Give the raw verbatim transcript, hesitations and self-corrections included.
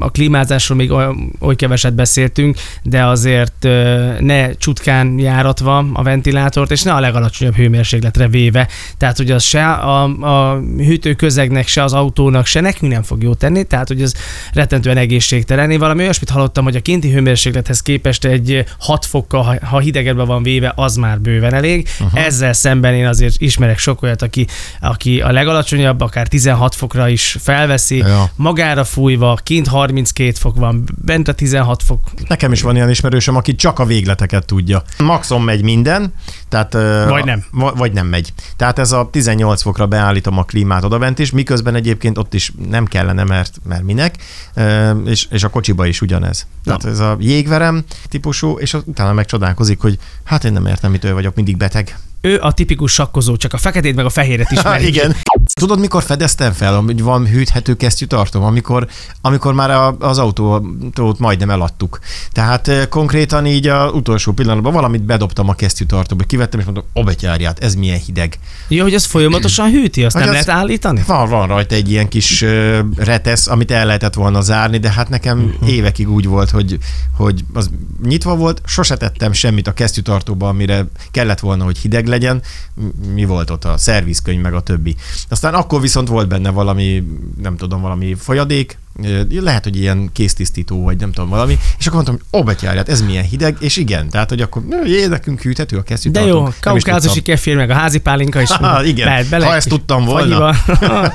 a klímázásról még oly, oly keveset beszéltünk, de azért ne csutkán járatva a ventilátort, és ne a legalacsonyabb hőmérsékletre véve. Tehát, hogy az se a, a hűtőközegnek, se az autónak, se nekünk nem fog jót tenni, tehát, hogy ez rettentően egészségtelen. Én valami olyasmit hallottam, hogy a kinti hőmérséklethez képest egy hat fokkal, ha hidegedbe van véve, az már bőven elég. Uh-huh. Ezzel szemben én azért ismerek sok olyat, aki, aki a legalacsonyabb, akár tizenhat fokra is felveszi, ja. magára fújva, kint harminckét fok van, bent a tizenhat fok. Nekem is van ilyen ismerősöm, aki csak a végleteket tudja. Maxon megy minden, tehát, vagy nem. A, vagy nem megy. Tehát ez a tizennyolc fokra beállítom a klímát odabent is, miközben egyébként ott is nem kellene, mert, mert minek, és, és a kocsiba is ugyanez. Tehát ja. ez a jégverem típusú, és utána megcsodálkozik, hogy hát én nem értem, mitől vagyok mindig beteg. Ő a tipikus sakkozó, csak a feketét meg a fehéret ismeri. Igen. Tudod, mikor fedeztem fel, hogy van hűthető kesztyűtartóm? Amikor, amikor már az autót majdnem eladtuk. Tehát konkrétan így az utolsó pillanatban valamit bedobtam a kesztyűtartóba, kivettem, és mondtam, ó, betyárját, ez milyen hideg. Jó, hogy ez folyamatosan hűti, azt hát nem az lehet állítani? Van, van rajta egy ilyen kis uh, retesz, amit el lehetett volna zárni, de hát nekem uh-huh. évekig úgy volt, hogy, hogy az nyitva volt, sose tettem semmit a kesztyűtartóba, amire kellett volna, hogy hideg legyen. Mi volt ott? A szervizkönyv, meg a többi. Aztán akkor viszont volt benne valami, nem tudom, valami folyadék, lehet, hogy ilyen kéztisztító, vagy nem tudom, valami, és akkor mondtam, hogy ó, betyárját, ez milyen hideg, és igen, tehát, hogy akkor jé, nekünk hűthető a kesztyűtartó. De jó, kaukázusi kefir, meg a házi pálinka is. Ha, igen, lehet bele, ha ezt tudtam volna.